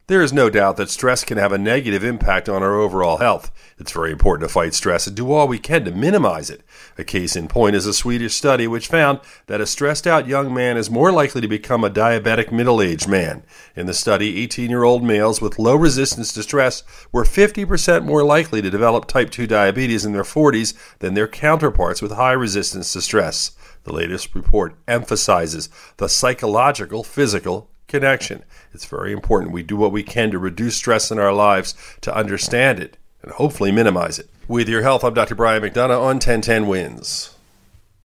There is no doubt that stress can have a negative impact on our overall health. It's very important to fight stress and do all we can to minimize it. A case in point is a Swedish study which found that a stressed-out young man is more likely to become a diabetic middle-aged man. In the study, 18-year-old males with low resistance to stress were 50% more likely to develop type 2 diabetes in their 40s than their counterparts with high resistance to stress. The latest report emphasizes the psychological-physical connection. It's very important we do what we can to reduce stress in our lives, to understand it, and hopefully minimize it. With your health, I'm Dr. Brian McDonough on 1010 Wins.